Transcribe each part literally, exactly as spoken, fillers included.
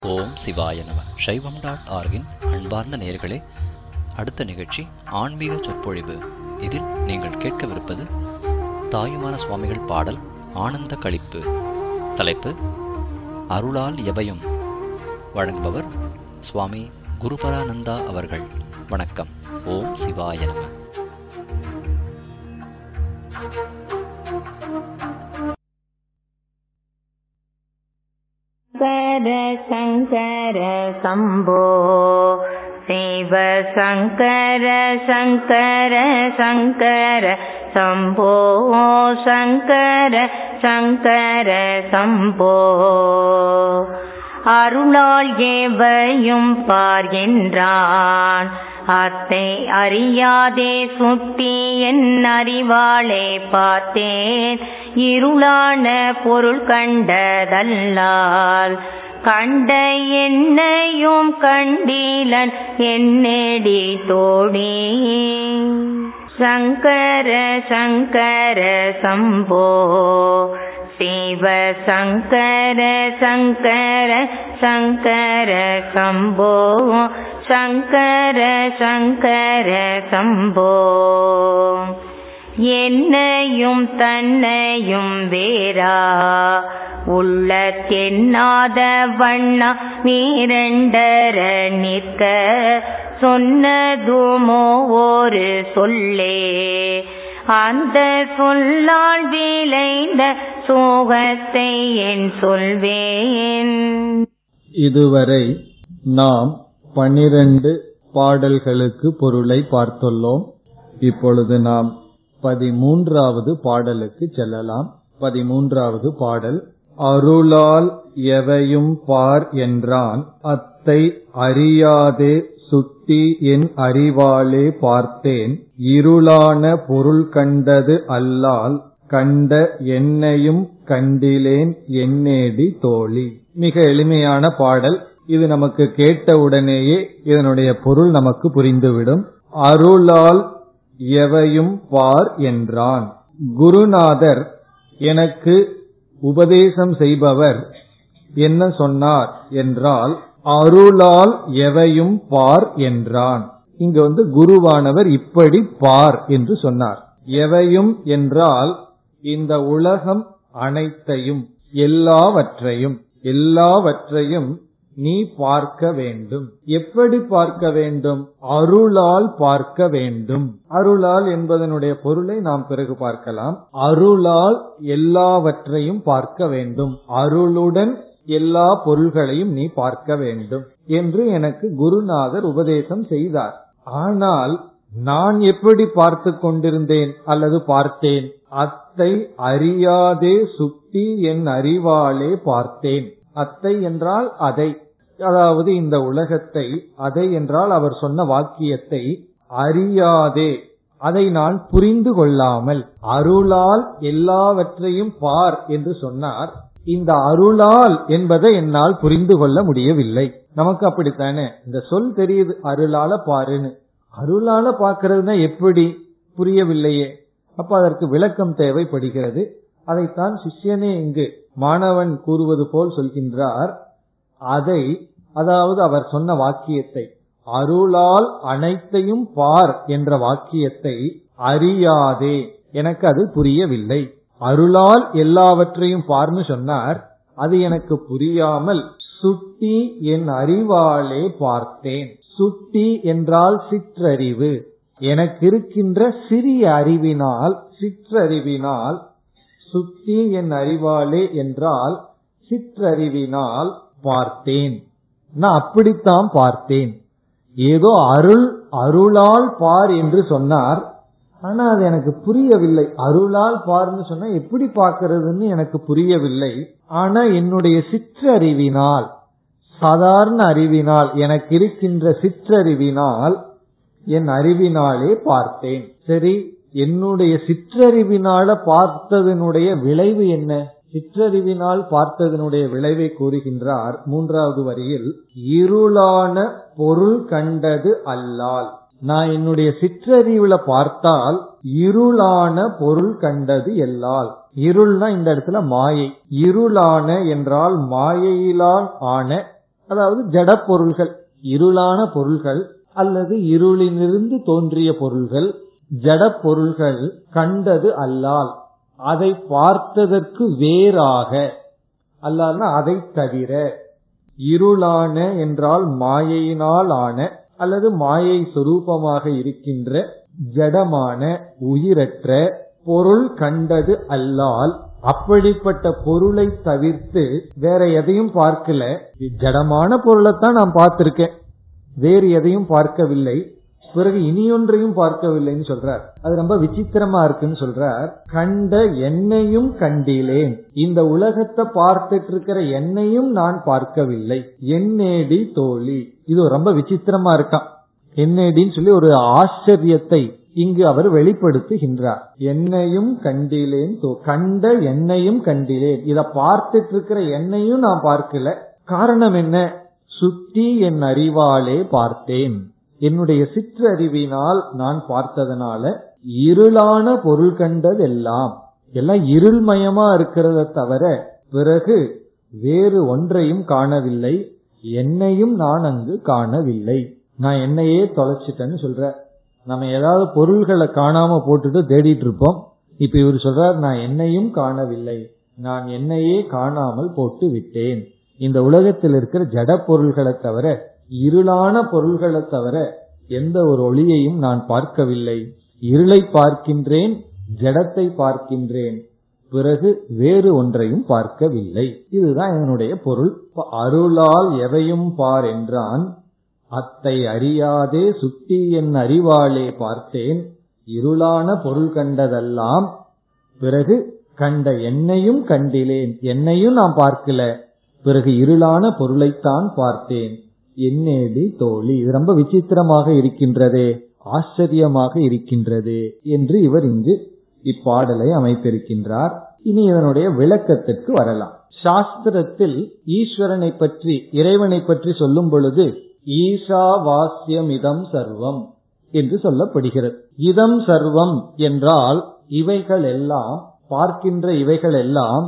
ஓம் சிவாய நம. சைவம் டாட் ஆர்கின் அன்பார்ந்த நேயர்களே, அடுத்த நிகழ்ச்சி ஆன்மீக சொற்பொழிவு. இதில் நீங்கள் கேட்கவிருப்பது தாயுமான சுவாமிகள் பாடல் ஆனந்த களிப்பு. தலைப்பு அருளால் எவையும். வழங்குபவர் சுவாமி குருபரானந்தா அவர்கள். வணக்கம். ஓம் சிவாய நம. சங்கர சம்போ சிவ சங்கர சங்கர சங்கர சம்போ சங்கர சங்கர சம்போ. அருளால் எவையும் பார்கின்றான் அத்தை அறியாதே சுட்டி என் அறிவாளே பார்த்தேன். இருளான பொருள் கண்டதல்லால் கண்ட என்னையும் கண்டீலன் என்னடி தோடி. சங்கர சங்கர சம்போ சிவ சங்கர சங்கர சங்கர சம்போ சங்கர சங்கர சம்போ. என்னையும் தன்னையும் வேறா உள்ளத்தென்னாத வண்ணா மீரண்டர நிற்க சொன்னதுமோ ஒரு சொல்லே. அந்த சொல்லால் விளைந்த சோகத்தை என் சொல்வேன். இதுவரை நாம் பனிரண்டு பாடல்களுக்கு பொருளை பார்த்துள்ளோம். இப்பொழுது நாம் பதிமூன்றாவது பாடலுக்கு செல்லலாம். பதிமூன்றாவது பாடல் அருளால் எவையும் பார் என்றான் அத்தை அறியாதே சுட்டி என் அறிவாலே பார்த்தேன். இருளான பொருள் கண்டது அல்லால் கண்ட என்னையும் கண்டிலேன் என்னேடி தோழி. மிக எளிமையான பாடல் இது. நமக்கு கேட்டவுடனேயே இதனுடைய பொருள் நமக்கு புரிந்துவிடும். அருளால் எவையும் பார் என்றான். குருநாதர் எனக்கு உபதேசம் செய்பவர் என்ன சொன்னார் என்றால் அருளால் எவையும் பார் என்றான். இங்கு வந்து குருவானவர் இப்படி பார் என்று சொன்னார். எவையும் என்றால் இந்த உலகம் அனைத்தையும் எல்லாவற்றையும் எல்லாவற்றையும் நீ பார்க்க வேண்டும். எப்படி பார்க்க வேண்டும்? அருளால் பார்க்க வேண்டும். அருளால் என்பதனுடைய பொருளை நாம் பிறகு பார்க்கலாம். அருளால் எல்லாவற்றையும் பார்க்க வேண்டும். அருளுடன் எல்லா பொருள்களையும் நீ பார்க்க வேண்டும் என்று எனக்கு குருநாதர் உபதேசம் செய்தார். ஆனால் நான் எப்படி பார்த்து கொண்டிருந்தேன் அல்லது பார்த்தேன்? அத்தை அறியாதே சுட்டி என் அறிவாலே பார்த்தேன். அத்தை என்றால் அதை, அதாவது இந்த உலகத்தை, அதை என்றால் அவர் சொன்ன வாக்கியத்தை அறியாதே, அதை நான் புரிந்து கொள்ளாமல். அருளால் எல்லாவற்றையும் பார் என்று சொன்னார். இந்த அருளால் என்பதை என்னால் புரிந்து கொள்ள முடியவில்லை. நமக்கு அப்படித்தானே இந்த சொல் தெரியுது, அருளால பாருன்னு. அருளால பார்க்கிறதுனா எப்படி? புரியவில்லையே. அப்ப அதற்கு விளக்கம் தேவைப்படுகிறது. அதைத்தான் சிஷ்யனே இங்கு மாணவன் கூறுவது போல் சொல்கின்றார். அதை, அதாவது அவர் சொன்ன வாக்கியத்தை, அருளால் அனைத்தையும் பார் என்ற வாக்கியத்தை அறியாதே, எனக்கு அது புரியவில்லை. அருளால் எல்லாவற்றையும் பார்னு சொன்னார், அது எனக்கு புரியாமல் சுட்டி என் அறிவாலே பார்த்தேன். சுட்டி என்றால் சிற்றறிவு. எனக்கு இருக்கின்ற சிறிய அறிவினால், சிற்றறிவினால், சுட்டி என் அறிவாலே என்றால் சிற்றறிவினால் பார்த்தேன். நான் அப்படித்தான் பார்த்தேன். ஏதோ அருள் அருளால் பார் என்று சொன்னார், ஆனா அது எனக்கு புரியவில்லை. அருளால் பார்னு சொன்னா எப்படி பார்க்கிறதுன்னு எனக்கு புரியவில்லை. ஆனா என்னுடைய சிற்றறிவினால், சாதாரண அறிவினால், எனக்கு இருக்கின்ற சிற்றறிவினால், என் அறிவினாலே பார்த்தேன். சரி, என்னுடைய சிற்றறிவினால பார்த்ததனுடைய விளைவு என்ன? சிற்றறிவினால் பார்த்ததனுடைய விளைவை கூறுகின்றார் மூன்றாவது வரியில். இருளான பொருள் கண்டது அல்லால். நான் என்னுடைய சிற்றறிவுல பார்த்தால் இருளான பொருள் கண்டது எல்லால். இருள்னா இந்த இடத்துல மாயை. இருளான என்றால் மாயையிலான் ஆன அதாவது ஜட பொருள்கள், இருளான பொருள்கள் அல்லது இருளிலிருந்து தோன்றிய பொருள்கள், ஜட பொருள்கள் கண்டது அல்லால், அதை பார்த்ததற்கு வேறாக, அல்லால்னா அதை தவிர, இருளான என்றால் மாயையினால் ஆன அல்லது மாயை சொரூபமாக இருக்கின்ற ஜடமான உயிரற்ற பொருள் கண்டது அல்லால், அப்படிப்பட்ட பொருளை தவிர்த்து வேற எதையும் பார்க்கல. ஜடமான பொருளைத்தான் நான் பார்த்திருக்கேன், வேறு எதையும் பார்க்கவில்லை, பிறகு இனியொன்றையும் பார்க்கவில்லைன்னு சொல்றார். அது ரொம்ப விசித்திரமா இருக்குன்னு சொல்றார். கண்ட என்னையும் கண்டிலேன், இந்த உலகத்தை பார்த்துட்டு இருக்கிற என்னையும் நான் பார்க்கவில்லை. என்னேடி தோழி, இது ரொம்ப விசித்திரமா இருக்கான். என்னேடின்னு சொல்லி ஒரு ஆச்சரியத்தை இங்கு அவர் வெளிப்படுத்துகின்றார். என்னையும் கண்டிலேன், கண்ட என்னையும் கண்டிலேன், இத பார்த்துட்டு இருக்கிற என்னையும் நான் பார்க்கல. காரணம் என்ன? சுத்தி என் அறிவாலே பார்த்தேன், என்னுடைய சிற்றறிவினால் நான் பார்த்ததனால இருளான பொருள் கண்டதெல்லாம், எல்லாம் இருள்மயமா இருக்கிறத தவிர பிறகு வேறு ஒன்றையும் காணவில்லை. என்னையும் நான் அங்கு காணவில்லை. நான் என்னையே தொலைச்சிட்டேன்னு சொல்ற. நம்ம ஏதாவது பொருள்களை காணாம போட்டுட்டு தேடிட்டு இருப்போம். இப்ப இவர் சொல்றார், நான் என்னையும் காணவில்லை, நான் என்னையே காணாமல் போட்டு விட்டேன். இந்த உலகத்தில் இருக்கிற ஜட பொருள்களை தவிர, இருளான பொருள்களை தவிர எந்த ஒரு ஒளியையும் நான் பார்க்கவில்லை. இருளை பார்க்கின்றேன், ஜடத்தை பார்க்கின்றேன், பிறகு வேறு ஒன்றையும் பார்க்கவில்லை. இதுதான் என்னுடைய பொருள். அருளால் எவையும் பார் என்றான், அத்தை அறியாதே சுத்தி என் அறிவாலே பார்த்தேன். இருளான பொருள் கண்டதெல்லாம், பிறகு கண்ட என்னையும் கண்டிலேன், என்னையும் நான் பார்க்கல, பிறகு இருளான பொருளைத்தான் பார்த்தேன். என்னேடி தோழி, இது ரொம்ப விசித்திரமாக இருக்கின்றதே, ஆச்சரியமாக இருக்கின்றது என்று இவர் இங்கு இப்பாடலை அமைத்திருக்கின்றார். இனி இதனுடைய விளக்கத்திற்கு வரலாம். சாஸ்திரத்தில் ஈஸ்வரனை பற்றி, இறைவனை பற்றி சொல்லும் பொழுது ஈஷா வாஸ்யம் இதம் சர்வம் என்று சொல்லப்படுகிறது. இதம் சர்வம் என்றால் இவைகள் எல்லாம், பார்க்கின்ற இவைகள் எல்லாம்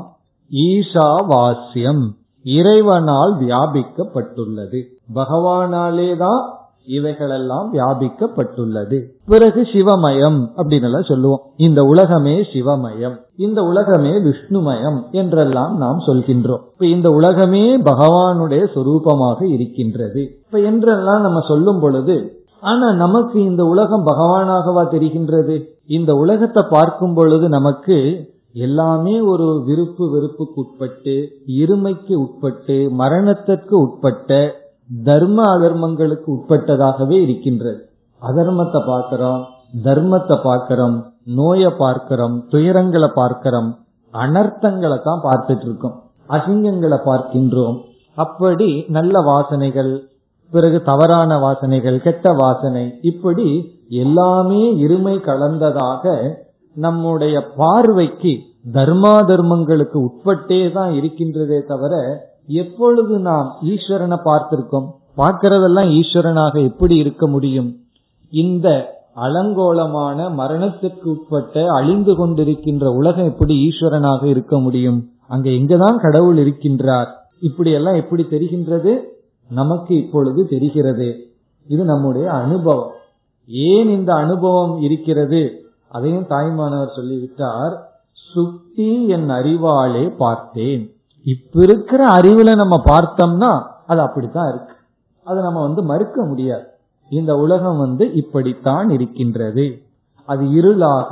ஈஷா வாஸ்யம், இறைவனால் வியாபிக்கப்பட்டுள்ளது. பகவானாலேதான் இவைகளெல்லாம் வியாபிக்கப்பட்டுள்ளது. பிறகு சிவமயம் அப்படின்னு சொல்லுவோம். இந்த உலகமே சிவமயம், இந்த உலகமே விஷ்ணுமயம் என்றெல்லாம் நாம் சொல்கின்றோம். இப்ப இந்த உலகமே பகவானுடைய சொரூபமாக இருக்கின்றது இப்ப என்றெல்லாம் நம்ம சொல்லும் பொழுது, ஆனா நமக்கு இந்த உலகம் பகவானாகவா தெரிகின்றது? இந்த உலகத்தை பார்க்கும் பொழுது நமக்கு எல்லாமே ஒரு விருப்பு வெறுப்புக்கு உட்பட்டு, இருமைக்கு உட்பட்டு, மரணத்திற்கு உட்பட்ட, தர்ம அதர்மங்களுக்கு உட்பட்டதாகவே இருக்கின்றது. அதர்மத்தை பார்க்கிறோம், தர்மத்தை பார்க்கிறோம், நோயை பார்க்கிறோம், துயரங்களை பார்க்கிறோம், அனர்த்தங்களை தான் பார்த்துட்டு இருக்கோம், அசிங்கங்களை பார்க்கின்றோம். அப்படி நல்ல வாசனைகள், பிறகு தவறான வாசனைகள், கெட்ட வாசனை, இப்படி எல்லாமே இருமை கலந்ததாக நம்முடைய பார்வைக்கு தர்மா தர்மங்களுக்கு உட்பட்டே தான் இருக்கின்றதே தவிர, எப்பொழுது நாம் ஈஸ்வரனை பார்த்திருக்கோம்? பார்க்கிறதெல்லாம் ஈஸ்வரனாக எப்படி இருக்க முடியும்? இந்த அலங்கோலமான மரணத்திற்கு உட்பட்ட அழிந்து கொண்டிருக்கின்ற உலகம் எப்படி ஈஸ்வரனாக இருக்க முடியும்? அங்க எங்கதான் கடவுள் இருக்கின்றார்? இப்படி எல்லாம் எப்படி தெரிகின்றது? நமக்கு இப்பொழுது தெரிகிறது. இது நம்முடைய அனுபவம். ஏன் இந்த அனுபவம் இருக்கிறது அதையும் தாய்மானவர் சொல்லிவிட்டார். சுத்தி என் அறிவாலே பார்த்தேன். இப்ப இருக்கிற அறிவுல நம்ம பார்த்தோம்னா அது அப்படித்தான் இருக்கு, அதை நம்ம வந்து மறுக்க முடியாது. இந்த உலகம் வந்து இப்படித்தான் இருக்கின்றது. அது இருளாக,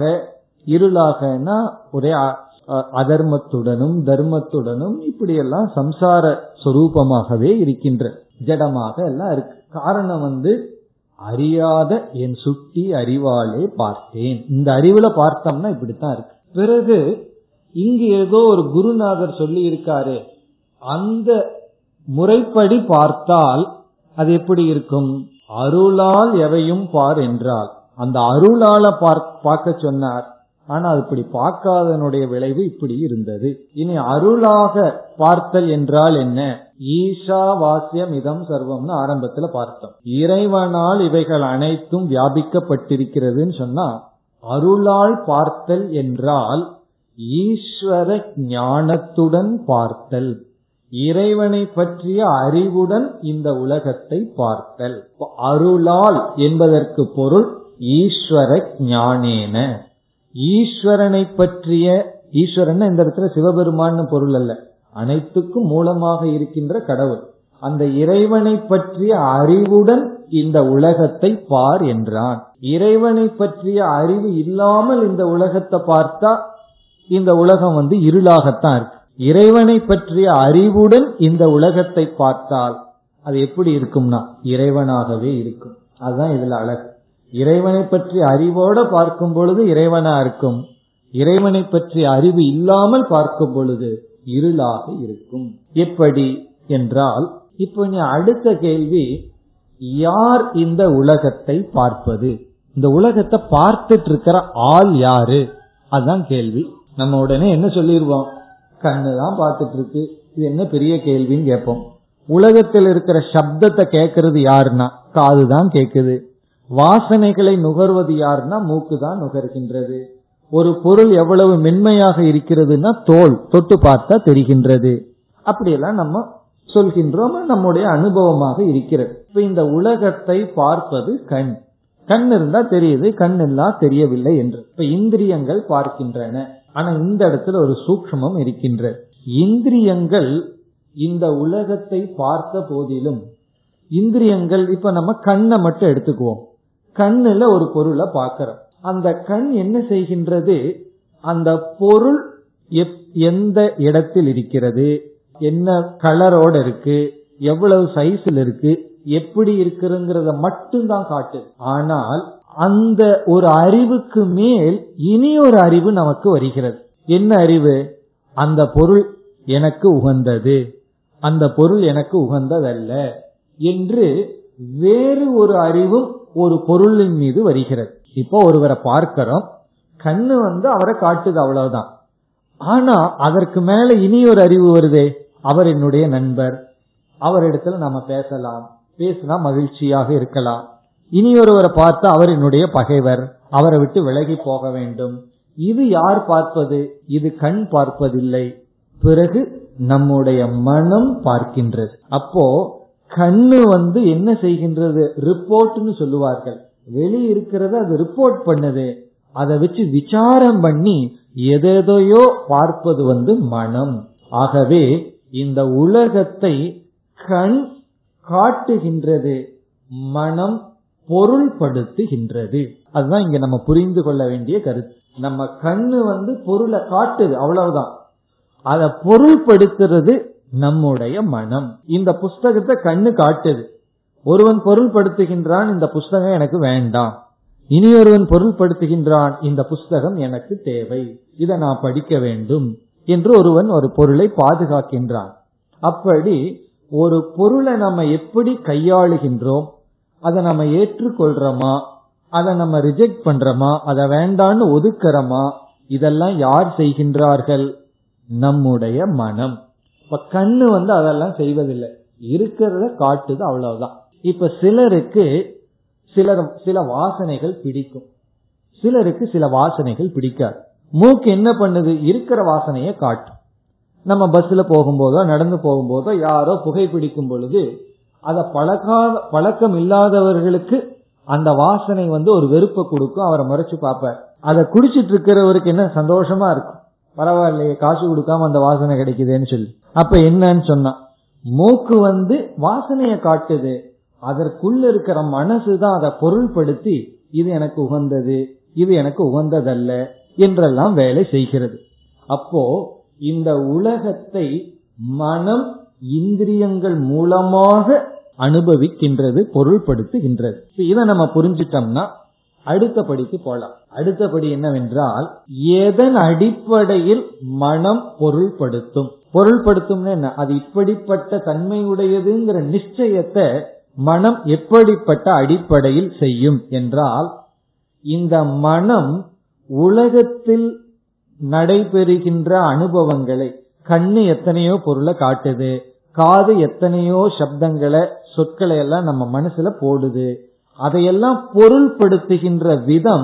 இருளாகனா ஒரே அதர்மத்துடனும் தர்மத்துடனும் இப்படியெல்லாம் சம்சார சொரூபமாகவே இருக்கின்ற, ஜடமாக எல்லாம் இருக்கு. காரணம் வந்து அறியாத என் சுட்டி அறிவாலே பார்த்தேன். இந்த அறிவுல பார்த்தோம்னா இப்படித்தான் இருக்கு. பிறகு இங்கு ஏதோ ஒரு குருநாதர் சொல்லி இருக்காரு, அந்த முறைப்படி பார்த்தால் அது எப்படி இருக்கும்? அருளால் எவையும் பார் என்றால், அந்த அருளால பார்க்க சொன்னார். ஆனா அது இப்படி பார்க்காதனுடைய விளைவு இப்படி இருந்தது. இனி அருளாக பார்த்தல் என்றால் என்ன? ஈஷா வாஸ்யம் இதம் சர்வம்னு ஆரம்பத்துல பார்த்தோம். இறைவனால் இவைகள் அனைத்தும் வியாபிக்கப்பட்டிருக்கிறதுன்னு சொன்னா, அருளால் பார்த்தல் என்றால் ஈஸ்வர ஞானத்துடன் பார்த்தல். இறைவனை பற்றிய அறிவுடன் இந்த உலகத்தை பார்த்தல். அருளால் என்பதற்கு பொருள் ஈஸ்வர ஞானேன. ஈஸ்வரனை பற்றிய, ஈஸ்வரன் இந்த இடத்துல சிவபெருமான் பொருள் அல்ல, அனைத்துக்கும் மூலமாக இருக்கின்ற கடவுள். அந்த இறைவனை பற்றிய அறிவுடன் இந்த உலகத்தை பார் என்றான். இறைவனை பற்றிய அறிவு இல்லாமல் இந்த உலகத்தை பார்த்தா இந்த உலகம் வந்து இருளாகத்தான் இருக்கு. இறைவனை பற்றிய அறிவுடன் இந்த உலகத்தை பார்த்தால் அது எப்படி இருக்கும்னா இறைவனாகவே இருக்கும். அதுதான் இதுல அழகு. இறைவனை பற்றிய அறிவோட பார்க்கும் பொழுது இறைவனா இருக்கும், இறைவனை பற்றிய அறிவு இல்லாமல் பார்க்கும் பொழுது இருளாக இருக்கும். எப்படி என்றால், இப்போ நீ அடுத்த கேள்வி, யார் இந்த உலகத்தை பார்ப்பது? இந்த உலகத்தை பார்த்துட்டு இருக்கிற ஆள் யாரு? அதுதான் கேள்வி. நம்ம உடனே என்ன சொல்லிடுவோம், கண்ணுதான் பார்த்துட்டு இருக்கு, இது என்ன பெரிய கேள்வின்னு கேட்போம். உலகத்தில் இருக்கிற சப்தத்தை கேட்கறது யாருன்னா காதுதான் கேட்குது. வாசனைகளை நுகர்வது யாருன்னா மூக்கு தான் நுகர்கின்றது. ஒரு பொருள் எவ்வளவு மென்மையாக இருக்கிறதுனா தோல் தொட்டு பார்த்தா தெரிகின்றது. அப்படியெல்லாம் நம்ம சொல்கின்றோம், நம்முடைய அனுபவமாக இருக்கிறது. இப்ப இந்த உலகத்தை பார்ப்பது கண். கண் இருந்தா தெரியுது, கண் எல்லாம் தெரியவில்லை என்று. இப்ப இந்திரியங்கள் பார்க்கின்றன. ஆனா இந்த இடத்துல ஒரு சூக்ஷ்மம் இருக்கின்றது. இந்திரியங்கள் இந்த உலகத்தை பார்த்த போதிலும், இந்திரியங்கள் இப்ப நம்ம கண்ணை மட்டும் எடுத்துக்குவோம். கண்ணுல ஒரு பொருளை பார்க்கிறோம். அந்த கண் என்ன செய்கின்றது, அந்த பொருள் எந்த இடத்தில் இருக்கிறது, என்ன கலரோட இருக்கு, எவ்வளவு சைஸ்ல இருக்கு, எப்படி இருக்குங்கிறத மட்டும்தான் காட்டுது. ஆனால் அந்த ஒரு அறிவுக்கு மேல் இனி ஒரு அறிவு நமக்கு வருகிறது. என்ன அறிவு? அந்த பொருள் எனக்கு உகந்தது, அந்த பொருள் எனக்கு உகந்ததல்ல என்று வேறு ஒரு அறிவும் ஒரு பொருளின் மீது வருகிறது. இப்போ ஒருவரை பார்க்கிறோம், கண்ணு வந்து அவரை காட்டுது, அவ்வளவுதான். ஆனா அதற்கு மேல இனி ஒரு அறிவு வருதே, அவர் என்னுடைய நண்பர், அவரிடத்துல நாம பேசலாம், பேசினா மகிழ்ச்சியாக இருக்கலாம். இனி ஒருவரை பார்த்தா அவர் என்னுடைய பகைவர், அவரை விட்டு விலகி போக வேண்டும். இது யார் பார்ப்பது? இது கண் பார்ப்பதில்லை. பிறகு நம்முடைய மனம் பார்க்கின்றது. அப்போ கண்ணு வந்து என்ன செய்கின்றது, ரிப்போர்ட்னு சொல்லுவார்கள், வெளியே இருக்கிறத அது ரிப்போர்ட் பண்ணுது. அதை வச்சு விசாரம் பண்ணி எதையோ பார்ப்பது வந்து மனம். ஆகவே இந்த உலகத்தை கண் காட்டுகின்றது, மனம் பொருள்படுத்துகின்றது. அதுதான் இங்க நம்ம புரிந்து கொள்ள வேண்டிய கருத்து. நம்ம கண்ணு வந்து பொருளை காட்டுது, அவ்வளவுதான். அதை பொருள்படுத்துறது நம்முடைய மனம். இந்த புஸ்தகத்தை கண்ணு காட்டுது, ஒருவன் பொருள்படுத்துகின்றான், இந்த புஸ்தகம் எனக்கு வேண்டாம். இனி ஒருவன் பொருள்படுத்துகின்றான், இந்த புஸ்தகம் எனக்கு தேவை, இதை நான் படிக்க வேண்டும் என்று ஒருவன் ஒரு பொருளை பாதுகாக்கின்றான். அப்படி ஒரு பொருளை நம்ம எப்படி கையாளுகின்றோம், அதை நம்ம ஏற்றுக்கொள்றோமா, அதை நம்ம ரிஜெக்ட் பண்றோமா, அதை வேண்டான்னு ஒதுக்குறோமா, இதெல்லாம் யார் செய்கின்றார்கள்? நம்முடைய மனம். இப்ப கண்ணு வந்து அதெல்லாம் செய்வதில்லை, இருக்கிறத காட்டுது, அவ்வளவுதான். இப்ப சிலருக்கு சில சில வாசனைகள் பிடிக்கும், சிலருக்கு சில வாசனைகள் பிடிக்காது. மூக்கு என்ன பண்ணுது, இருக்கிற வாசனையை காட்டும். நம்ம பஸ்ல போகும்போதோ நடந்து போகும்போதோ யாரோ புகை பிடிக்கும் பொழுது அதை பழக்காத பழக்கம் இல்லாதவர்களுக்கு அந்த வாசனை வந்து ஒரு வெறுப்பை கொடுக்கும், அவரை முறைச்சு பார்ப்பார். அதை குடிச்சிட்டு இருக்கிறவருக்கு என்ன சந்தோஷமா இருக்கும், பரவாயில்லையே காசு கொடுக்காம அந்த வாசனை கிடைக்குதுன்னு சொல்லி. அப்ப என்னன்னு சொன்னா, மூக்கு வந்து வாசனையை காட்டுது, அதற்குள்ள இருக்கிற மனசுதான் அதை பொருள்படுத்தி இது எனக்கு உகந்தது, இது எனக்கு உகந்ததல்ல என்றெல்லாம் வேலை செய்கிறது. அப்போ இந்த உலகத்தை மனம் இந்திரியங்கள் மூலமாக அனுபவிக்கின்றது, பொருள்படுத்துகின்றது. இதை நம்ம புரிஞ்சிட்டோம்னா அடுத்த படிக்கு போலாம். அடுத்தபடி என்னவென்றால், எதன் அடிப்படையில் மனம் பொருள்படுத்தும்? பொருள்படுத்தும்னு என்ன, அது இப்படிப்பட்ட தன்மையுடையதுங்கிற நிச்சயத்தை மனம் எப்படிப்பட்ட அடிப்படையில் செய்யும் என்றால், இந்த மனம் உலகத்தில் நடைபெறுகின்ற அனுபவங்களை, கண்ணு எத்தனையோ பொருளை காட்டுது, காது எத்தனையோ சப்தங்களை சொற்களை எல்லாம் நம்ம மனசுல போடுது, அதையெல்லாம் பொருள்படுத்துகின்ற விதம்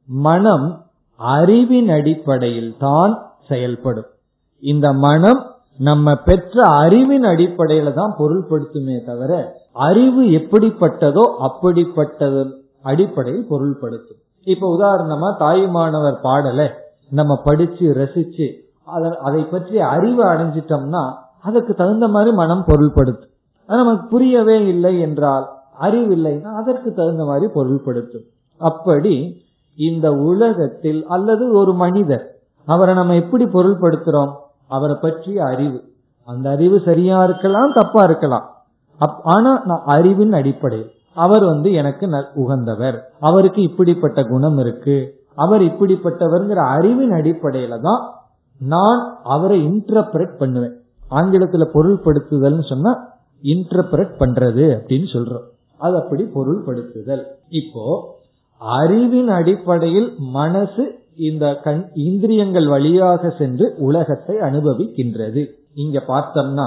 மனம் அறிவின் அடிப்படையில் தான் செயல்படும். இந்த மனம் நம்ம பெற்ற அறிவின் அடிப்படையில தான் பொருள்படுத்துமே தவிர அறிவு எப்படிப்பட்டதோ அப்படிப்பட்டது அடிப்படையில் பொருள்படுத்தும். இப்ப உதாரணமா தாயுமானவர் பாடல நம்ம படிச்சு ரசிச்சு அதை பற்றி அறிவு அடைஞ்சிட்டோம்னா அதுக்கு தகுந்த மாதிரி மனம் பொருள்படுத்தும். நமக்கு புரியவே இல்லை என்றால், அறிவில்லைன்னா அதற்கு தகுந்த மாதிரி பொருள்படுத்தும். அப்படி இந்த உலகத்தில் அல்லது ஒரு மனிதர், அவரை நம்ம எப்படி பொருள்படுத்துறோம்? அவரை பற்றிய அறிவு, அந்த அறிவு சரியா இருக்கலாம் தப்பா இருக்கலாம், ஆனா நான் அறிவின் அடிப்படையில் அவர் வந்து எனக்கு உகந்தவர், அவருக்கு இப்படிப்பட்ட குணம் இருக்கு, அவர் இப்படிப்பட்டவர்ங்கிற அறிவின் அடிப்படையில தான் நான் அவரை இன்டர்பிரட் பண்ணுவேன். ஆங்கிலத்துல பொருள்படுத்துதல் சொன்னா இன்டர்பிரட் பண்றது அப்படின்னு சொல்றோம். அது அப்படி பொருள்படுத்துதல். இப்போ அறிவின் அடிப்படையில் மனசு இந்த கண் இந்திரியங்கள் வழியாக சென்று உலகத்தை அனுபவிக்கின்றது. இங்க பார்த்தோம்னா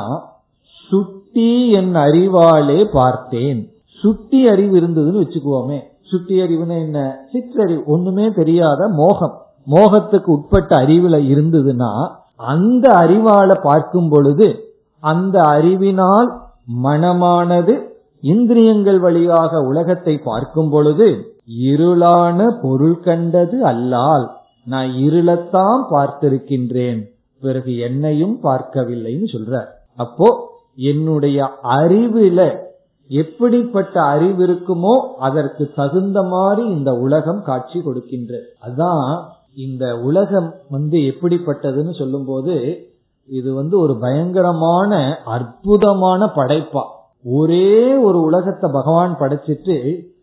சுட்டி என் அறிவாலே பார்த்தேன். சுட்டி அறிவு இருந்ததுன்னு வச்சுக்குவோமே. சுட்டி அறிவுன்னு என்ன? சிற்றறிவு, ஒண்ணுமே தெரியாத மோகம், மோகத்துக்கு உட்பட்ட அறிவுல இருந்ததுன்னா அந்த அறிவால பார்க்கும் பொழுது அந்த அறிவினால் மனமானது இந்திரியங்கள் வழியாக உலகத்தை பார்க்கும் பொழுது இருளான பொருள் கண்டது அல்லால், நான் இருளத்தான் பார்த்திருக்கின்றேன், பிறகு என்னையும் பார்க்கவில்லைன்னு சொல்றார். அப்போ என்னுடைய அறிவுல எப்படிப்பட்ட அறிவு இருக்குமோ அதற்கு தகுந்த மாதிரி இந்த உலகம் காட்சி கொடுக்கின்றது. அதான் இந்த உலகம் வந்து எப்படிப்பட்டதுன்னு சொல்லும் போது இது வந்து ஒரு பயங்கரமான அற்புதமான படைப்பா. ஒரே ஒரு உலகத்தை பகவான் படைச்சிட்டு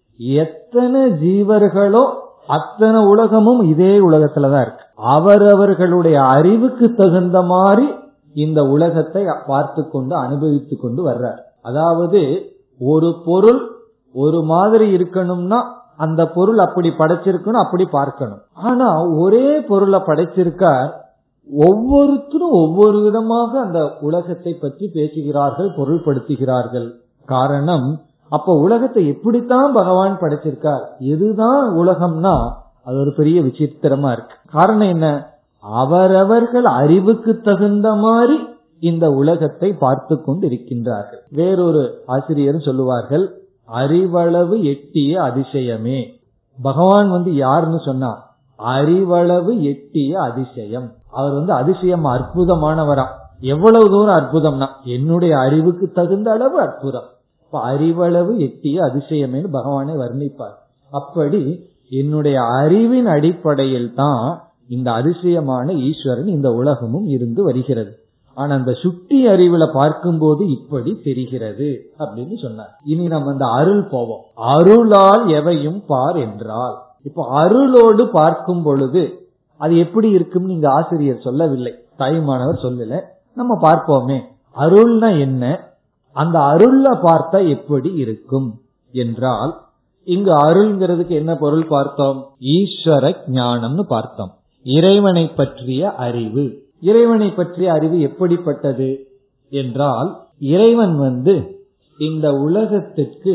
எத்தனை ஜீவர்களோ அத்தனை உலகமும் இதே உலகத்துலதான் இருக்கு. அவரவர்களுடைய அறிவுக்கு தகுந்த மாதிரி இந்த உலகத்தை பார்த்து கொண்டு அனுபவித்து கொண்டு வர்றார். அதாவது ஒரு பொருள் ஒரு மாதிரி இருக்கணும்னா அந்த பொருள் அப்படி படைச்சிருக்கணும், அப்படி பார்க்கணும். ஆனா ஒரே பொருளை படைச்சிருக்கார், ஒவ்வொருத்தரும் ஒவ்வொரு விதமாக அந்த உலகத்தை பற்றி பேசுகிறார்கள், பொருள்படுத்துகிறார்கள். காரணம், அப்ப உலகத்தை எப்படித்தான் பகவான் படைச்சிருக்கார், எதுதான் உலகம்னா அது ஒரு பெரிய விசித்திரமா இருக்கு. காரணம் என்ன? அவரவர்கள் அறிவுக்கு தகுந்த மாதிரி இந்த உலகத்தை பார்த்து கொண்டு இருக்கின்றார்கள். வேறொரு ஆசிரியர் சொல்லுவார்கள், அறிவளவு எட்டிய அதிசயமே. பகவான் வந்து யாருன்னு சொன்னா அறிவளவு எட்டிய அதிசயம். அவர் வந்து அதிசயம், அற்புதமானவரா. எவ்வளவு தூரம் அற்புதம்னா என்னுடைய அறிவுக்கு தகுந்த அளவு அற்புதம். அறிவளவு எட்டிய அதிசயமேன்னு பகவானை வர்ணிப்பார். அப்படி என்னுடைய அறிவின் அடிப்படையில் தான் இந்த அதிசயமான ஈஸ்வரன் இந்த உலகமும் இருந்து வருகிறது. ஆனா அந்த சுட்டி அறிவுல பார்க்கும்போது இப்படி தெரிகிறது அப்படின்னு சொன்னார். இனி நம்ம அந்த அருள் போவோம். அருளால் எவையும் பார் என்றால், இப்ப அருளோடு பார்க்கும் பொழுது அது எப்படி இருக்கும்னு இங்க ஆசிரியர் சொல்லவில்லை, தாய்மானவர் சொல்லல. நம்ம பார்ப்போமே, அருள்னா என்ன, அந்த அருள்ல பார்த்தா எப்படி இருக்கும் என்றால், இங்கு அருள்ங்கிறதுக்கு என்ன பொருள் பார்த்தோம்? ஈஸ்வர ஞானம்னு பார்த்தோம். இறைவனை பற்றிய அறிவு. இறைவனை பற்றிய அறிவு எப்படிப்பட்டது என்றால், இறைவன் வந்து இந்த உலகத்திற்கு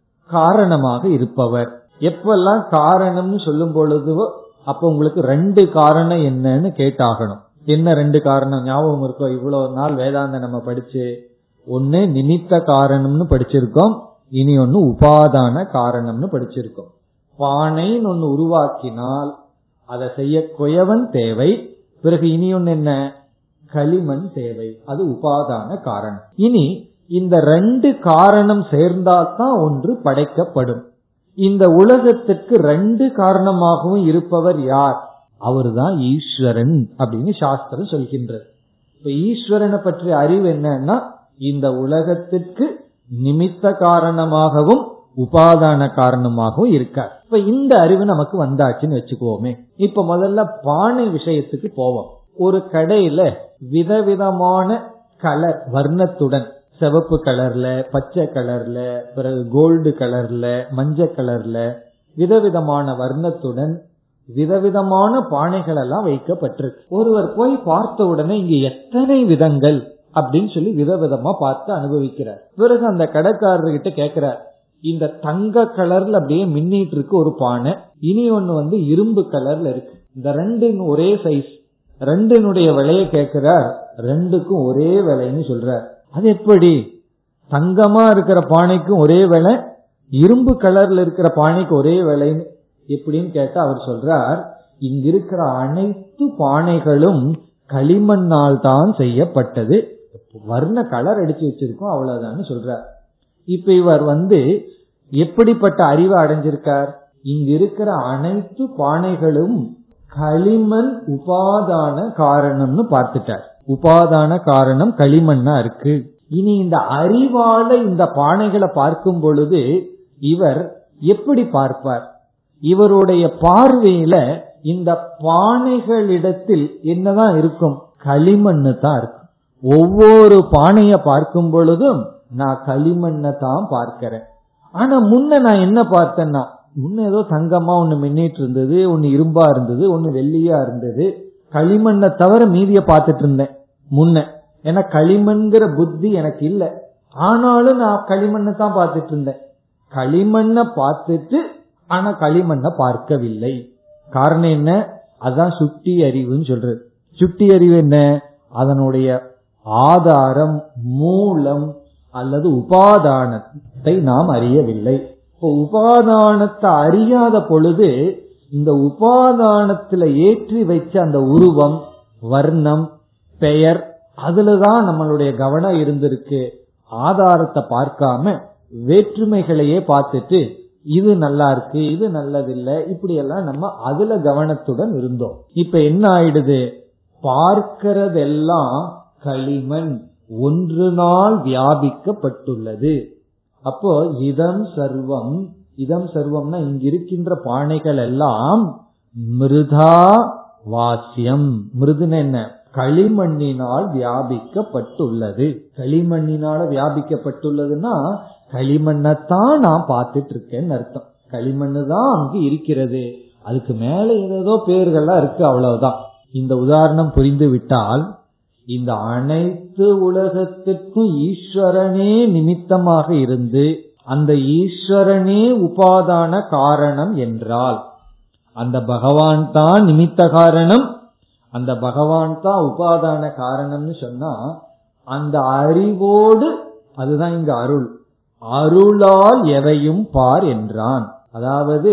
காரணமாக இருப்பவர். எப்பெல்லாம் காரணம்னு சொல்லும் பொழுதோ அப்ப உங்களுக்கு ரெண்டு காரணம் என்னன்னு கேட்டாகணும். என்ன ரெண்டு காரணம் ஞாபகம் இருக்கோ? இவ்வளவு நாள் வேதாந்த நம்ம படிச்சு ஒன்னு நிமித்த காரணம்னு படிச்சிருக்கோம், இனி ஒன்னு உபாதான காரணம்னு படிச்சிருக்கோம். பானைன்னு ஒன்னு உருவாக்கினால் அதை செய்ய குயவன் தேவை, பிறகு இனி ஒன்னு என்ன, களிமண் தேவை, அது உபாதான காரணம். இனி இந்த ரெண்டு காரணம் சேர்ந்தால்தான் ஒன்று படைக்கப்படும். இந்த உலகத்திற்கு ரெண்டு காரணமாகவும் இருப்பவர் யார்? அவர்தான் ஈஸ்வரன் அப்படின்னு சாஸ்திரம் சொல்கின்றது. இப்ப ஈஸ்வரனை பற்றிய அறிவு என்னன்னா, இந்த உலகத்திற்கு நிமித்த காரணமாகவும் உபாதான காரணமாகவும் இருக்கார். இப்ப இந்த அறிவு நமக்கு வந்தாச்சுன்னு வச்சுக்குவோமே. இப்ப முதல்ல பானை விஷயத்துக்கு போவோம். ஒரு கடையில விதவிதமான கலர் வர்ணத்துடன், சிவப்பு கலர்ல, பச்சை கலர்ல, பிறகு கோல்டு கலர்ல, மஞ்சள் கலர்ல, விதவிதமான வர்ணத்துடன் விதவிதமான பானைகள் எல்லாம் வைக்கப்பட்டிருக்கு. ஒருவர் போய் பார்த்த உடனே இங்க எத்தனை விதங்கள் அப்படின்னு சொல்லி விதவிதமா பார்த்து அனுபவிக்கிறார். பிறகு அந்த கடைக்காரர்கிட்ட கேட்கிறார், இந்த தங்க கலர்ல அப்படியே மின்னிட்டு இருக்கு ஒரு பானை, இனி ஒண்ணு வந்து இரும்பு கலர்ல இருக்கு, இந்த ரெண்டு ஒரே சைஸ் ரெண்டினுடைய விலையை கேட்கிறார், ரெண்டுக்கும் ஒரே விலைன்னு சொல்றார். அது எப்படி? தங்கமா இருக்கிற பானைக்கும் ஒரே விலை, இரும்பு கலர்ல இருக்கிற பானைக்கு ஒரே விலைன்னு எப்படின்னு கேட்டா அவர் சொல்றார், இங்க இருக்கிற அனைத்து பானைகளும் களிமண்ணால் தான் செய்யப்பட்டது, வர்ண கலர் அடிச்சு வச்சிருக்கோம் அவ்வளவுதான் சொல்றார். இப்ப இவர் வந்து எப்படிப்பட்ட அறிவை அடைஞ்சிருக்கார்? இங்க இருக்கிற அனைத்து பானைகளும் களிமண் உபாதான காரணம்னு பார்த்துட்டார். உபாதான காரணம் களிமண்ணா இருக்கு. இனி இந்த அறிவால இந்த பானைகளை பார்க்கும் பொழுது இவர் எப்படி பார்ப்பார்? இவருடைய பார்வையில இந்த பானைகளிடத்தில் என்னதான் இருக்கும்? களிமண்ணு தான் இருக்கும். ஒவ்வொரு பானைய பார்க்கும் பொழுதும் நான் களிமண்ணை தான் பார்க்கிறேன். ஆனா முன்ன நான் என்ன பார்த்தேன்னா, முன்ன ஏதோ தங்கமா ஒண்ணு மின்னிட்டு இருந்தது, ஒன்னு இரும்பா இருந்தது, ஒன்னு வெள்ளியா இருந்தது, களிமண்ணை தவிர மீதிய பார்த்துட்டு இருந்தேன் முன்ன. ஏன்னா களிமண்கிற புத்தி எனக்கு இல்லை, ஆனாலும் நான் களிமண்ணை தான் பார்த்துட்டு இருந்தேன். களிமண்ணை பார்த்துட்டு ஆனா களிமண்ணை பார்க்கவில்லை. காரணம் என்ன? அதான் சுட்டி அறிவுன்னு சொல்றது. சுட்டி அறிவு என்ன? அதனுடைய ஆதாரம், மூலம் அல்லது உபாதானத்தை நாம் அறியவில்லை. இப்போ உபாதானத்தை அறியாத பொழுது இந்த உபாதானத்துல ஏற்றி வச்ச அந்த உருவம், வர்ணம், பெயர், அதுலதான் நம்மளுடைய கவனம் இருந்திருக்கு. ஆதாரத்தை பார்க்காம வேற்றுமைகளையே பார்த்துட்டு இது நல்லா இருக்கு, இது நல்லதில்லை, இப்படி எல்லாம் நம்ம அதுல கவனத்துடன் இருந்தோம். இப்ப என்ன ஆயிடுது? பார்க்கிறதெல்லாம் களிமண் ஒன்று நாள் வியாபிக்கப்பட்டுள்ளது. அப்போ இதம் சர்வம், இதம் சர்வம்னா இங்க இருக்கின்ற பானைகள் எல்லாம் மிருதா வாசியம். மிருதுன்னு என்ன? களிமண்ணினால் வியாபிக்கப்பட்டுள்ளது. களிமண்ணினால வியாபிக்கப்பட்டுள்ளதுன்னா களிமண்ணத்தான் நான் பார்த்துட்டு இருக்கேன்னு அர்த்தம். களிமண்ணு தான் அங்கு இருக்கிறது, அதுக்கு மேல ஏதோ பேர்கள்லாம் இருக்கு, அவ்வளவுதான். இந்த உதாரணம் புரிந்து விட்டால் இந்த அனைத்து உலகத்திற்கும் ஈஸ்வரனே நிமித்தமாக இருந்து அந்த ஈஸ்வரனே உபாதான காரணம் என்றால், அந்த பகவான் தான் நிமித்த காரணம், அந்த பகவான் தான் உபாதான காரணம்னு சொன்னா, அந்த அறிவோடு, அதுதான் இங்க அருள், அருளால் எதையும் பார் என்றான். அதாவது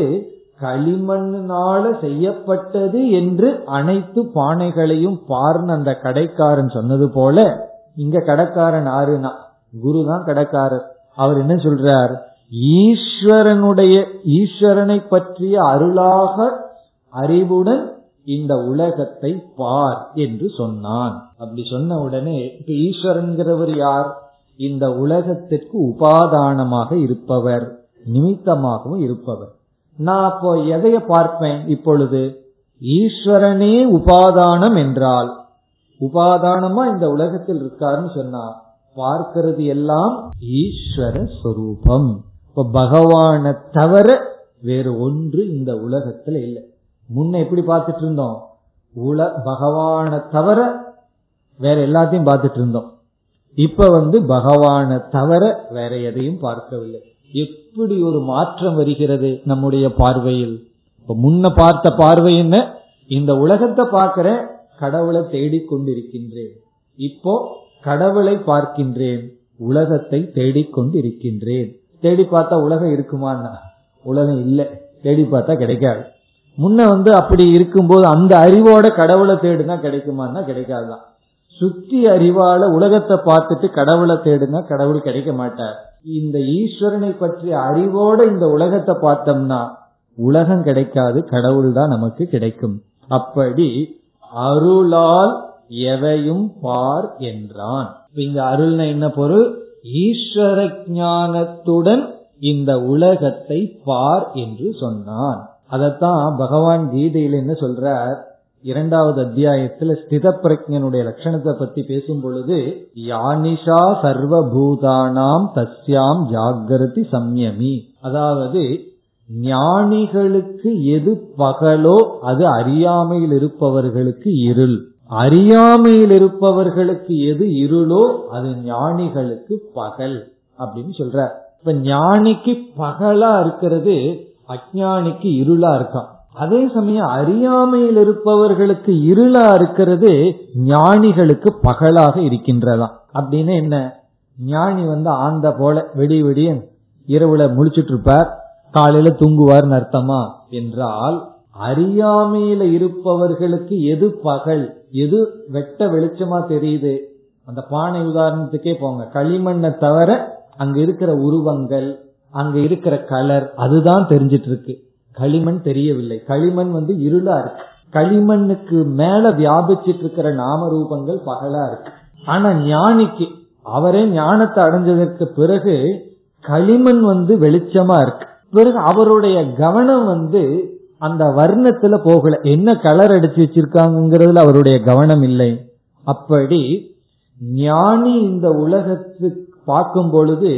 களிமண்ணால செய்யப்பட்டது என்று அனைத்து பானைகளையும் பார்ன்னு அந்த கடைக்காரன் சொன்னது போல, இங்க கடைக்காரன் ஆறுனா குருதான் கடைக்காரர். அவர் என்ன சொல்றார்? ஈஸ்வரனுடைய ஈஸ்வரனை பற்றிய அருளாக அறிவுடன் இந்த உலகத்தை பார் என்று சொன்னான். அப்படி சொன்ன உடனே இப்ப ஈஸ்வரன்கிறவர் யார்? இந்த உலகத்திற்கு உபாதானமாக இருப்பவர், நிமித்தமாகவும் இருப்பவர். நான் அப்போ எதைய பார்ப்பேன்? இப்பொழுது ஈஸ்வரனே உபாதானம் என்றால், உபாதானமா இந்த உலகத்தில் இருக்காருன்னு சொன்னா பார்க்கிறது எல்லாம் ஈஸ்வர ஸ்வரூபம். இப்ப பகவானை தவிர வேறு ஒன்று இந்த உலகத்துல இல்லை. முன்ன எப்படி பார்த்துட்டு இருந்தோம்? உல பகவானை தவிர வேற எல்லாத்தையும் பார்த்துட்டு இருந்தோம். இப்ப வந்து பகவானை தவிர வேற எதையும் பார்க்கவில்லை. எப்படி ஒரு மாற்றம் வருகிறது நம்முடைய பார்வையில்? இப்ப முன்ன பார்த்த பார்வை என்ன? இந்த உலகத்தை பார்க்கிறேன், கடவுளை தேடிக்கொண்டிருக்கின்றேன். இப்போ கடவுளை பார்க்கின்றேன், உலகத்தை தேடிக்கொண்டிருக்கின்றேன். தேடி பார்த்தா உலகம் இருக்குமான்னா உலகம் இல்லை, தேடி பார்த்தா கிடைக்காது. முன்ன வந்து அப்படி இருக்கும்போது அந்த அறிவோட கடவுளை தேடுனா கிடைக்குமான்னா கிடைக்காதுதான். சுத்தி அறிவால உலகத்தை பார்த்துட்டு கடவுளை தேடுனா கடவுள் கிடைக்க மாட்டார். இந்த ஈஸ்வரனை பற்றிய அறிவோட இந்த உலகத்தை பார்த்தோம்னா உலகம் கிடைக்காது, கடவுள் தான் நமக்கு கிடைக்கும். அப்படி அருளால் எவையும் பார் என்றான். இந்த அருள்னா என்ன பொருள்? ஈஸ்வர ஞானத்துடன் இந்த உலகத்தை பார் என்று சொன்னான். அதத்தான் பகவான் கீதையில என்ன சொல்றார்? இரண்டாவது அத்தியாயத்துல ஸ்தித பிரஜ்ஞனுடைய லட்சணத்தை பத்தி பேசும் பொழுது, யானிஷா சர்வபூதானாம் தஸ்யாம் ஜாகிரதி சம்யமி. அதாவது ஞானிகளுக்கு எது பகலோ அது அறியாமையில் இருப்பவர்களுக்கு இருள், அறியாமையில் இருப்பவர்களுக்கு எது இருளோ அது ஞானிகளுக்கு பகல் அப்படின்னு சொல்ற. இப்ப ஞானிக்கு பகலா இருக்கிறது, அஞ்ஞானிக்கு இருளா இருக்கான். அதே சமயம் அறியாமையில் இருப்பவர்களுக்கு இருளா இருக்கிறது ஞானிகளுக்கு பகலாக இருக்கின்றதா. அப்படின்னு என்ன, ஞானி வந்து ஆந்த போல வெடி வெடிய இரவுல முழிச்சிட்டு இருப்பார், காலையில தூங்குவார்னு அர்த்தமா என்றால், அறியாமையில இருப்பவர்களுக்கு எது பகல் எது வெட்ட வெளிச்சமா தெரியுது. அந்த பானை உதாரணத்துக்கே போங்க, களிமண்ணை தவிர அங்க இருக்கிற உருவங்கள், அங்க இருக்கிற கலர் அதுதான் தெரிஞ்சிட்டு இருக்கு, களிமண் தெரியவில்லை. களிமண் வந்து இருளா இருக்கு, களிமண்ணுக்கு மேல வியாபிச்சிட்டு இருக்கிற நாம ரூபங்கள் பகலா இருக்கு. ஆனா ஞானிக்கு அவரே ஞானத்தை அடைஞ்சதற்கு பிறகு களிமண் வந்து வெளிச்சமா இருக்கு. பிறகு அவருடைய கவனம் வந்து அந்த வர்ணத்துல போகல, என்ன கலர் அடிச்சு வச்சிருக்காங்கிறதுல அவருடைய கவனம் இல்லை. அப்படி ஞானி இந்த உலகத்துக்கு பார்க்கும் பொழுது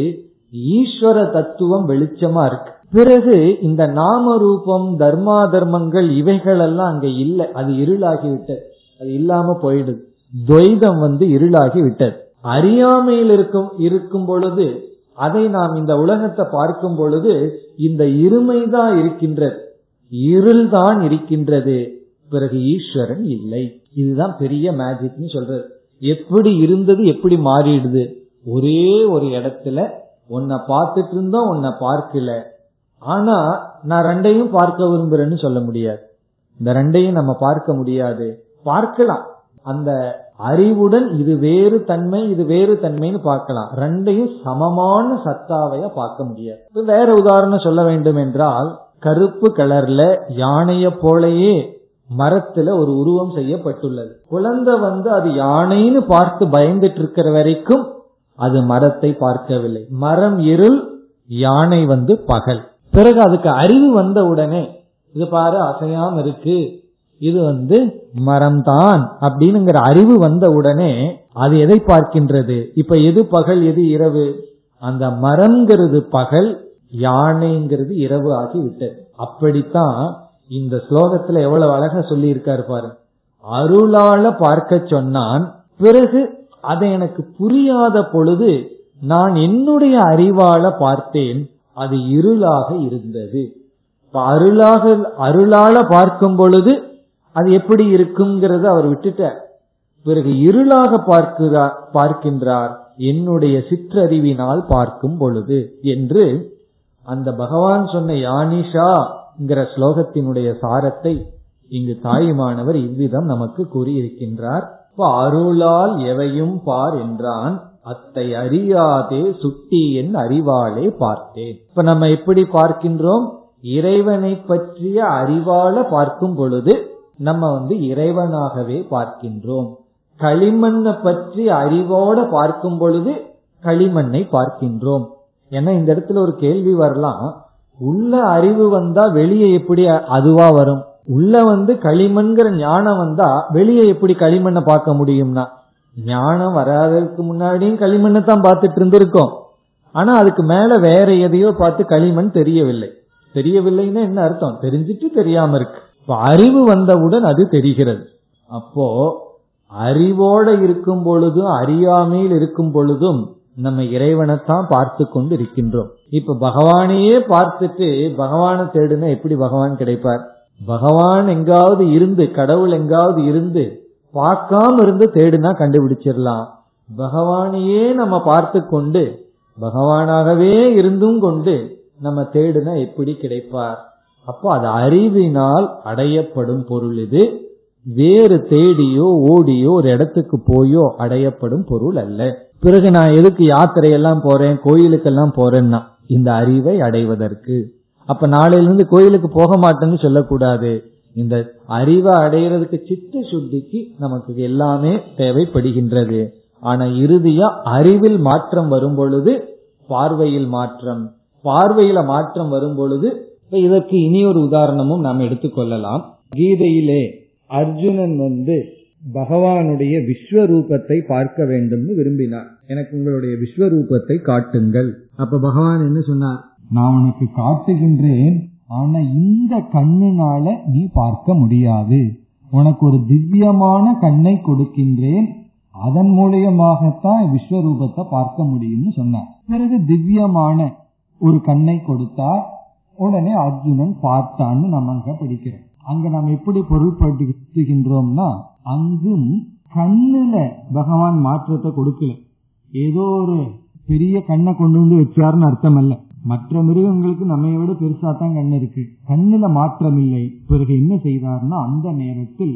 ஈஸ்வர தத்துவம் வெளிச்சமா இருக்கு. பிறகு இந்த நாம ரூபம் தர்மா தர்மங்கள் இவைகள் எல்லாம் அங்க இல்லை, அது இருளாகி விட்டது, அது இல்லாம போயிடுது. துவைதம் வந்து இருளாகி விட்டது. அறியாமையில் இருக்கும் இருக்கும் பொழுது அதை நாம் இந்த உலகத்தை பார்க்கும் பொழுது இந்த இருமைதான் இருக்கின்றது, இருள் தான் இருக்கின்றது, பிறகு ஈஸ்வரன் இல்லை. இதுதான் பெரிய மேஜிக்னு சொல்றது. எப்படி இருந்தது எப்படி மாறிடுது, ஒரே ஒரு இடத்துல உன்னை பார்த்துட்டு இருந்தோம் உன்னை பார்க்கல. ஆனா நான் ரெண்டையும் பார்க்க விரும்புறேன்னு சொல்ல முடியாது, இந்த ரெண்டையும் நம்ம பார்க்க முடியாது. பார்க்கலாம், அந்த அறிவுடன் இது வேறு தன்மை இது வேறு தன்மைன்னு பார்க்கலாம், ரெண்டையும் சமமான சத்தாவைய பார்க்க முடியாது. வேற உதாரணம் சொல்ல வேண்டும் என்றால், கருப்பு கலர்ல யானைய போலயே மரத்துல ஒரு உருவம் செய்யப்பட்டுள்ளது. குழந்தை வந்து அது யானைன்னு பார்த்து பயந்துட்டு இருக்கிற வரைக்கும் அது மரத்தை பார்க்கவில்லை. மரம் இருள், யானை வந்து பகல். பிறகு அதுக்கு அறிவு வந்த உடனே இது பாரு அசையாம இருக்கு, இது வந்து மரம்தான் அப்படின்னுங்கிற அறிவு வந்த உடனே அது எதை பார்க்கின்றது, இப்ப எது பகல் எது இரவு, அந்த மரம்ங்கிறது பகல், யானைங்கிறது இரவு ஆகி விட்டது. அப்படித்தான் இந்த ஸ்லோகத்துல எவ்வளவு அழகா சொல்லி இருக்காரு பாரு. அருளால பார்க்க சொன்னான், பிறகு அதை எனக்கு புரியாத பொழுது நான் என்னுடைய அறிவால பார்த்தேன், அது இருளாக இருந்தது. அருளாக அருளால பார்க்கும் பொழுது அது எப்படி இருக்குங்கிறத அவர் விட்டுட்டார். பிறகு இருளாக பார்க்கிறார் பார்க்கின்றார் என்னுடைய சிற்றறிவினால் பார்க்கும் பொழுது என்று அந்த பகவான் சொன்ன யானிஷாங்கிற ஸ்லோகத்தினுடைய சாரத்தை இங்கு தாயுமானவர் இவ்விதம் நமக்கு கூறியிருக்கின்றார். இப்ப அருளால் எவையும் பார் என்றான், அத்தை அறியாதே சுட்டி என் அறிவாலே பார்த்தேன். இப்ப நம்ம எப்படி பார்க்கின்றோம், இறைவனை பற்றிய அறிவால பார்க்கும் பொழுது நம்ம வந்து இறைவனாகவே பார்க்கின்றோம். களிமண்ணை பற்றி அறிவோட பார்க்கும் பொழுது களிமண்ணை பார்க்கின்றோம். ஏன்னா இந்த இடத்துல ஒரு கேள்வி வரலாம், உள்ள அறிவு வந்தா வெளியே எப்படி அதுவா வரும், உள்ள வந்து களிமண்கிற ஞானம் வந்தா வெளியே எப்படி களிமண்ணை பார்க்க முடியும்னா, ஞானம் வராததுக்கு முன்னாடியும் களிமண்ணை தான் பார்த்துட்டு இருந்திருக்கோம். ஆனா அதுக்கு மேல வேற எதையோ பார்த்து களிமண் தெரியவில்லை. தெரியவில்லைன்னா என்ன அர்த்தம், தெரிஞ்சிட்டு தெரியாம இருக்கு. இப்ப அறிவு வந்தவுடன் அது தெரிகிறது. அப்போ அறிவோட இருக்கும் பொழுதும் அறியாமையில் இருக்கும் பொழுதும் நம்ம இறைவனைத்தான் பார்த்து கொண்டு இருக்கின்றோம். இப்ப பகவானையே பார்த்துட்டு பகவானை தேடுனா எப்படி பகவான் கிடைப்பார்? பகவான் எங்காவது இருந்து, கடவுள் எங்காவது இருந்து பார்க்காம இருந்து தேடுனா கண்டுபிடிச்சிடலாம். பகவானையே நம்ம பார்த்து கொண்டு பகவானாகவே இருந்தும் கொண்டு நம்ம தேடுனா எப்படி கிடைப்பார்? அப்போ அது அறிவினால் அடையப்படும் பொருள். இது வேறு தேடியோ ஓடியோ ஒரு இடத்துக்கு போயோ அடையப்படும் பொருள் அல்ல. பிறகு நான் எதுக்கு யாத்திரையெல்லாம் போறேன், கோயிலுக்கெல்லாம் போறேன்னா இந்த அறிவை அடைவதற்கு. அப்ப நாளையிலிருந்து கோயிலுக்கு போக மாட்டேன்னு சொல்லக்கூடாது. இந்த அறிவை அடைகிறதுக்கு சித்த சுத்திக்கு நமக்கு எல்லாமே தேவைப்படுகின்றது. ஆனா இறுதியா அறிவில் மாற்றம் வரும் பொழுது பார்வையில் மாற்றம், பார்வையில மாற்றம் வரும் பொழுது இதற்கு இனி ஒரு உதாரணமும் நாம் எடுத்துக்கொள்ளலாம். கீதையிலே அர்ஜுனன் வந்து பகவானுடைய விஸ்வரூபத்தை பார்க்க வேண்டும்னு விரும்பினார். எனக்கு உங்களுடைய விஸ்வரூபத்தை காட்டுங்கள். அப்ப பகவான் என்ன சொன்னார், நான் உனக்கு காட்டுகின்றேன், ஆனா இந்த கண்ணினால நீ பார்க்க முடியாது, உனக்கு ஒரு திவ்யமான கண்ணை கொடுக்கின்றேன், அதன் மூலியமாகத்தான் விஸ்வரூபத்தை பார்க்க முடியும்னு சொன்னார். பிறகு திவ்யமான ஒரு கண்ணை கொடுத்தார். உடனே அர்ஜுனன் பார்த்தான்னு நம்ம அங்க படிக்கிறோம். அங்க நம்ம எப்படி பொருள்படுத்துகின்றோம்னா, அங்கும் கண்ணுல பகவான் மாற்றத்தை கொடுக்கல. ஏதோ ஒரு பெரிய கண்ணை கொண்டு வந்து வச்சாருன்னு அர்த்தம் அல்ல. மற்ற மிருகங்களுக்கு நம்ம விட பெருசா தான் கண்ணு இருக்கு, கண்ணுல மாற்றம் இல்லை. பிறகு என்ன செய்தார்னா, அந்த நேரத்தில்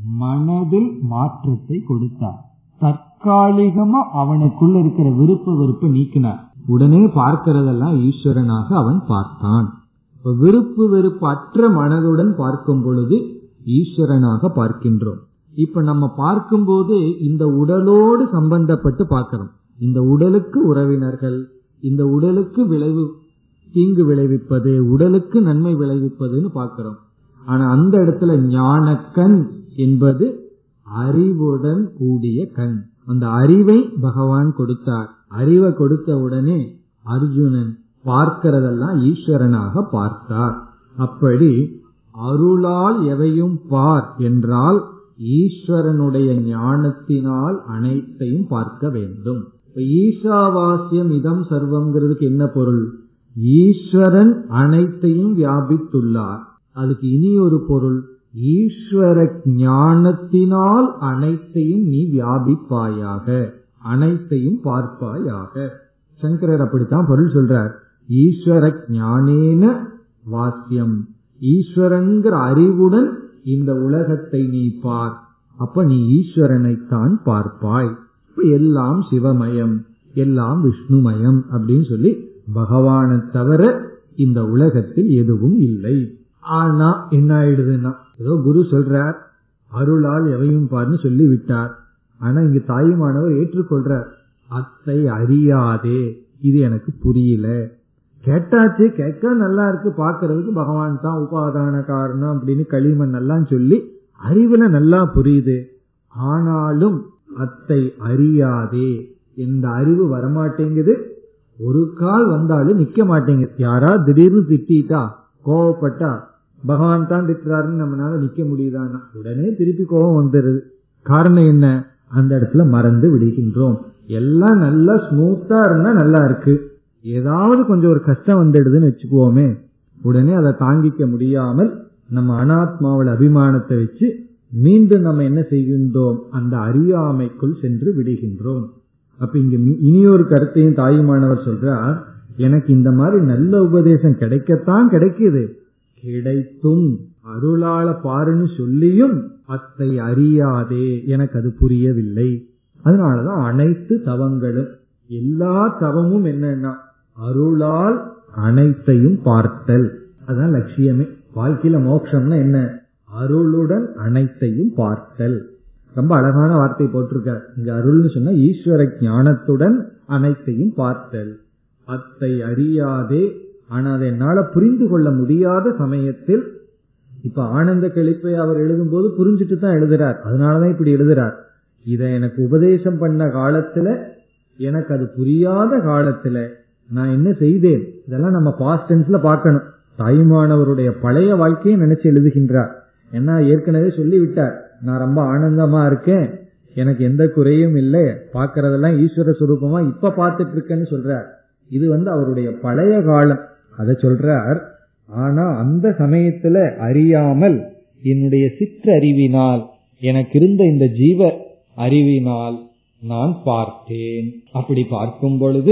மனதில் மாற்றத்தை கொடுத்தார். தற்காலிகமா அவனுக்குள்ள இருக்கிற விருப்ப வெறுப்பை நீக்கினார். உடனே பார்க்கிறதெல்லாம் ஈஸ்வரனாக அவன் பார்த்தான். விருப்பு வெறுப்பு அற்ற மனதுடன் பார்க்கும் பொழுது ஈஸ்வரனாக பார்க்கின்றோம். இப்ப நம்ம பார்க்கும்போது இந்த உடலோடு சம்பந்தப்பட்டு பார்க்கிறோம். இந்த உடலுக்கு உறவினர்கள், இந்த உடலுக்கு விளைவு தீங்கு விளைவிப்பது, உடலுக்கு நன்மை விளைவிப்பதுன்னு பார்க்கிறோம். ஆனா அந்த இடத்துல ஞானக்கண் என்பது அறிவுடன் கூடிய கண். அந்த அறிவை பகவான் கொடுத்தார். அறிவை கொடுத்த உடனே அர்ஜுனன் பார்க்கிறதெல்லாம் ஈஸ்வரனாக பார்த்தார். அப்படி அருளால் எவையும் பார் என்றால் ஈஸ்வரனுடைய ஞானத்தினால் அனைத்தையும் பார்க்க வேண்டும். ஈசாவாஸ்யம் இதம் சர்வம்ங்கிறதுக்கு என்ன பொருள்? ஈஸ்வரன் அனைத்தையும் வியாபித்துள்ளார். அதுக்கு இனி ஒரு பொருள், ஈஸ்வர ஞானத்தினால் அனைத்தையும் நீ வியாபிப்பாயாக, அனைத்தையும் பார்ப்பாயாக. சங்கரர் அப்படித்தான் பொருள் சொல்றார். ஈஸ்வர ஞானேன வாஸ்யம், ஈஸ்வரன்கிற அறிவுடன் இந்த உலகத்தை நீ பார், அப்ப நீ ஈஸ்வரனைத்தான் பார்ப்பாய். எல்லாம் சிவமயம், எல்லாம் விஷ்ணுமயம் அப்படின்னு சொல்லி பகவானை தவிர இந்த உலகத்தில் எதுவும் இல்லை. ஆனா என்ன ஆயிடுதுன்னா, ஏதோ குரு சொல்றார் அருளால் எவையும் பார்னு சொல்லி விட்டார். ஆனா இங்க தாயுமானவர் ஏற்றுக்கொள்றார், அத்தை அறியாதே, இது எனக்கு புரியல. கேட்டாச்சு, கேட்க நல்லா இருக்கு, பாக்குறதுக்கு பகவான் தான் உபாதான காரணம் அப்படின்னு களிமண் எல்லாம் சொல்லி அறிவுல நல்லா புரியுது. ஆனாலும் அத்தை அறியாதே, இந்த அறிவு வரமாட்டேங்குது. ஒரு கால் வந்தாலும் நிக்க மாட்டேங்குது. யாரா திடீர்னு திட்டா கோவப்பட்டா பகவான் தான் திட்டுறாருன்னு நம்மளால நிக்க முடியுதான்னா உடனே திருப்பி கோபம் வந்துடுது. காரணம் என்ன? அந்த இடத்துல மறந்து விடுகின்றோம். எல்லாம் நல்லா ஸ்மூத்தா இருந்தா நல்லா இருக்கு, ஏதாவது கொஞ்சம் ஒரு கஷ்டம் வந்துடுதுன்னு வச்சுக்குவோமே, உடனே அதை தாங்கிக்க முடியாமல் நம்ம அனாத்மாவில் அபிமானத்தை வச்சு மீண்டும் நம்ம என்ன செய்கின்றோம்? அந்த அறியாமைக்குள் சென்று விடுகின்றோம். அப்ப இங்க இனியொரு கருத்தையும் தாயுமானவர் சொல்றார், எனக்கு இந்த மாதிரி நல்ல உபதேசம் கிடைக்கத்தான் கிடைக்குது, கிடைத்தும் அருளால பாருன்னு சொல்லியும் அத்தை அறியாதே, எனக்கு அது புரியவில்லை. அதனாலதான் அனைத்து தவங்களும், எல்லா தவமும் என்னன்னா அருளால் அனைத்தையும் பார்த்தல். அதான் லட்சியமே. வாழ்க்கையில மோட்சம்னா என்ன? அருளுடன் அனைத்தையும் பார்த்தல். ரொம்ப அழகான வார்த்தை போட்டிருக்கார் இங்க. அருள்னு சொன்னா ஈஸ்வர ஞானத்துடன் அனைத்தையும் பார்த்தல். அத்தை அறியாதே, ஆனா அதை என்னால புரிந்து கொள்ள முடியாத சமயத்தில், இப்ப ஆனந்த கழிப்பை அவர் எழுதும் போது புரிஞ்சுட்டு தான் எழுதுறார், அதனாலதான் இப்படி எழுதுறார். இத எனக்கு உபதேசம் பண்ண காலத்துல, எனக்கு அது புரியாத காலத்துல நான் என்ன செய்தேன்? இதெல்லாம் நம்ம பாஸ்ட் டென்ஸ்ல பார்க்கணும். தாயுமானவருடைய பழைய வாழ்க்கையை நினைச்சு எழுதுகின்றார். ஏன்னா ஏற்கனவே சொல்லிவிட்டார், நான் ரொம்ப ஆனந்தமா இருக்கேன், எனக்கு எந்த குறையும் இல்லை, பாக்கிறதெல்லாம் ஈஸ்வர சுரூபமா இப்ப பார்த்துட்டு இருக்கேன்னு சொல்றார். இது வந்து அவருடைய பழைய காலம், அதை சொல்றார். ஆனா அந்த சமயத்துல அறியாமல் என்னுடைய சிற்றறிவினால், எனக்கு இருந்த இந்த ஜீவ அறிவினால் நான் பார்த்தேன். அப்படி பார்க்கும் பொழுது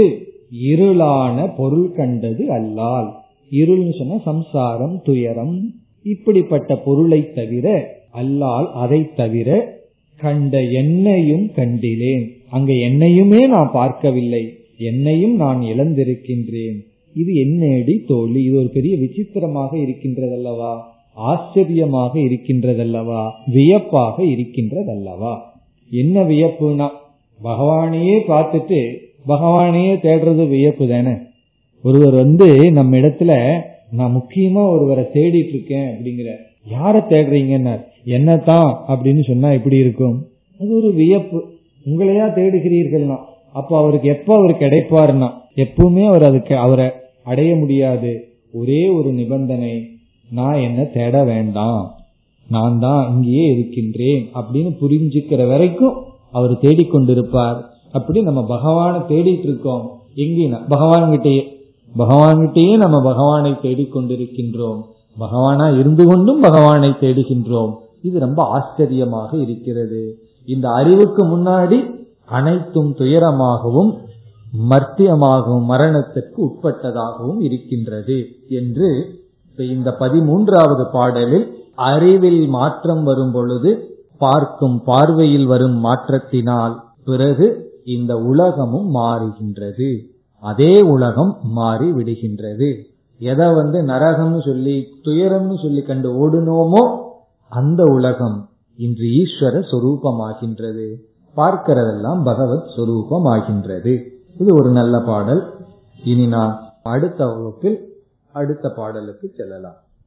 இருளான பொருள் கண்டது அல்லால். இருள்னு சொன்ன சம்சாரம், துயரம், இப்படிப்பட்ட பொருளை தவிர, அல்லால் அதை தவிர கண்ட என்னையும் கண்டிலேன். அங்க என்னையுமே நான் பார்க்கவில்லை, என்னையும் நான் இழந்திருக்கின்றேன். இது என்னடி தோழி, இது ஒரு பெரிய விசித்திரமாக இருக்கின்றதல்லவா, ஆச்சரியமாக இருக்கின்றதல்லவா, வியப்பாக இருக்கின்றதல்லவா. என்ன வியப்புனா, பகவானையே பார்த்துட்டு பகவானையே தேடுறது வியப்பு தானே. ஒருவர் வந்து நம்ம இடத்துல, நான் முக்கியமா ஒருவரை தேடிட்டு இருக்கேன் அப்படிங்கிற, யார தேடுறீங்கன்னா என்னத்தான் அப்படின்னு சொன்னா எப்படி இருக்கும்? அது ஒரு வியப்பு. உங்களையா தேடுகிறீர்கள்னா அப்ப அவருக்கு எப்ப அவர் கிடைப்பாருன்னா, எப்பவுமே அவர் அதுக்கு அவரை அடைய முடியாது. ஒரே ஒரு நிபந்தனை, நான் என்ன தேட வேண்டாம், நான் தான் இங்கேயே இருக்கின்றேன் அப்படின்னு புரிஞ்சுக்கிற வரைக்கும் அவர் தேடிக்கொண்டிருப்பார். அப்படி நம்ம பகவானை தேடிட்டு இருக்கோம். எங்கன்னா பகவான் கிட்டயே, பகவான்கிட்டயே நம்ம பகவானை தேடிக்கொண்டிருக்கின்றோம், பகவானா இருந்து கொண்டும் பகவானை தேடுகின்றோம். இது ரொம்ப ஆச்சரியமாக இருக்கிறது. இந்த அறிவுக்கு முன்னாடி அனைத்தும் துயரமாகவும் மர்த்தியமாகவும் மரணத்திற்கு உட்பட்டதாகவும் இருக்கின்றது என்று இந்த பதிமூன்றாவது பாடலில் அறிவில் மாற்றம் வரும் பொழுது பார்க்கும் பார்வையில் வரும் மாற்றத்தினால் பிறகு இந்த உலகமும் மாறுகின்றது. அதே உலகம் மாறி விடுகின்றது. எதை வந்து நரகம்னு சொல்லி துயரம்னு சொல்லி கண்டு ஓடுனோமோ அந்த உலகம் இன்று ஈஸ்வர சொரூபமாகின்றது. பார்க்கிறதெல்லாம் பகவத் சொரூபமாகின்றது. இது ஒரு நல்ல பாடல். இனி நான் அடுத்த வகுப்பில் அடுத்த பாடலுக்கு செல்லலாம்.